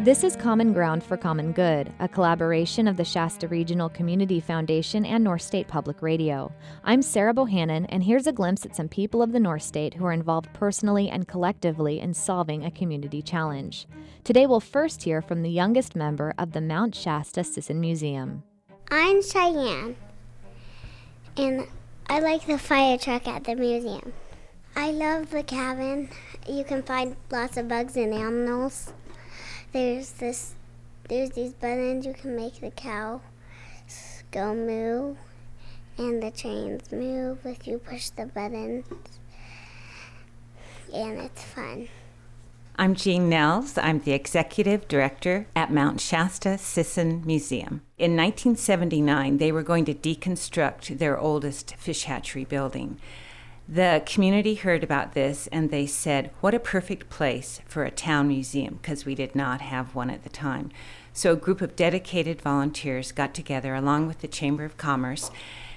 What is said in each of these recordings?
This is Common Ground for Common Good, a collaboration of the Shasta Regional Community Foundation and North State Public Radio. I'm Sarah Bohannon, and here's a glimpse at some people of the North State who are involved personally and collectively in solving a community challenge. Today we'll first hear from the youngest member of the Mount Shasta Sisson Museum. I'm Cheyenne, and I like the fire truck at the museum. I love the cabin. You can find lots of bugs and animals. There's these buttons you can make the cow go moo, and the trains move if you push the buttons, and it's fun. I'm Jean Nels. I'm the executive director at Mount Shasta Sisson Museum. In 1979, they were going to deconstruct their oldest fish hatchery building. The community heard about this and they said, what a perfect place for a town museum, because we did not have one at the time. So a group of dedicated volunteers got together along with the Chamber of Commerce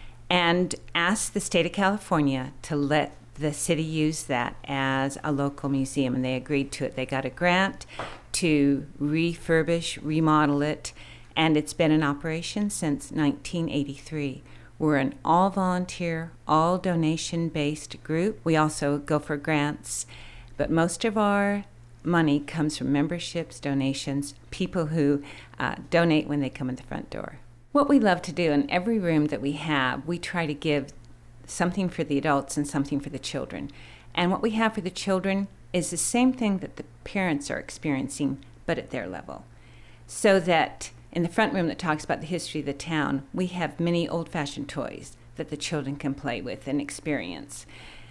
and asked the state of California to let the city use that as a local museum, and they agreed to it. They got a grant to refurbish, remodel it, and it's been in operation since 1983. We're an all-volunteer, all-donation-based group. We also go for grants, but most of our money comes from memberships, donations, people who donate when they come in the front door. What we love to do in every room that we have, we try to give something for the adults and something for the children. And what we have for the children is the same thing that the parents are experiencing, but at their level. So that in the front room that talks about the history of the town, we have many old-fashioned toys that the children can play with and experience.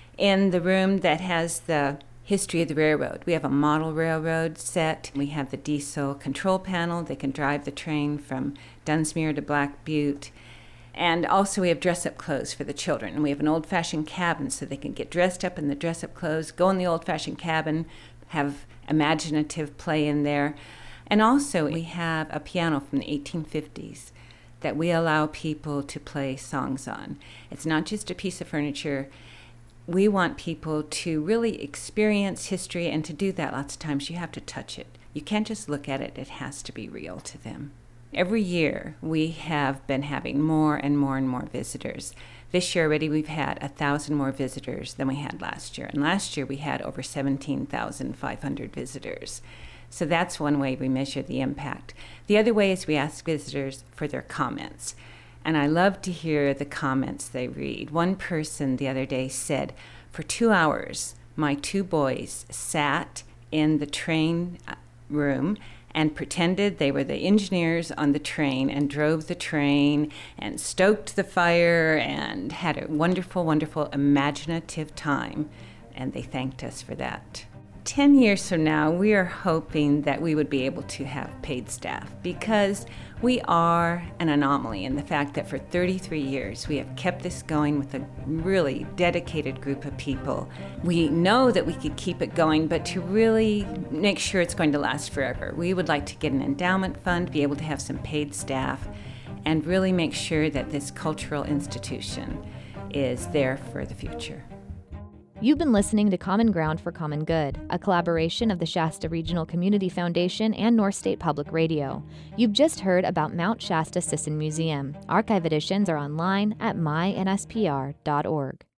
In the room that has the history of the railroad, we have a model railroad set. We have the diesel control panel. They can drive the train from Dunsmuir to Black Butte. And also we have dress-up clothes for the children. And we have an old-fashioned cabin so they can get dressed up in the dress-up clothes, go in the old-fashioned cabin, have imaginative play in there. And also we have a piano from the 1850s that we allow people to play songs on. It's not just a piece of furniture. We want people to really experience history, and to do that lots of times you have to touch it. You can't just look at it. It has to be real to them. Every year we have been having more and more and more visitors. This year already we've had 1,000 more visitors than we had last year. And last year we had over 17,500 visitors. So that's one way we measure the impact. The other way is we ask visitors for their comments. And I love to hear the comments they read. One person the other day said, for 2 hours, my 2 boys sat in the train room and pretended they were the engineers on the train and drove the train and stoked the fire and had a wonderful, wonderful, imaginative time. And they thanked us for that. 10 years from now, we are hoping that we would be able to have paid staff, because we are an anomaly in the fact that for 33 years we have kept this going with a really dedicated group of people. We know that we could keep it going, but to really make sure it's going to last forever, we would like to get an endowment fund, be able to have some paid staff, and really make sure that this cultural institution is there for the future. You've been listening to Common Ground for Common Good, a collaboration of the Shasta Regional Community Foundation and North State Public Radio. You've just heard about Mount Shasta Sisson Museum. Archive editions are online at mynspr.org.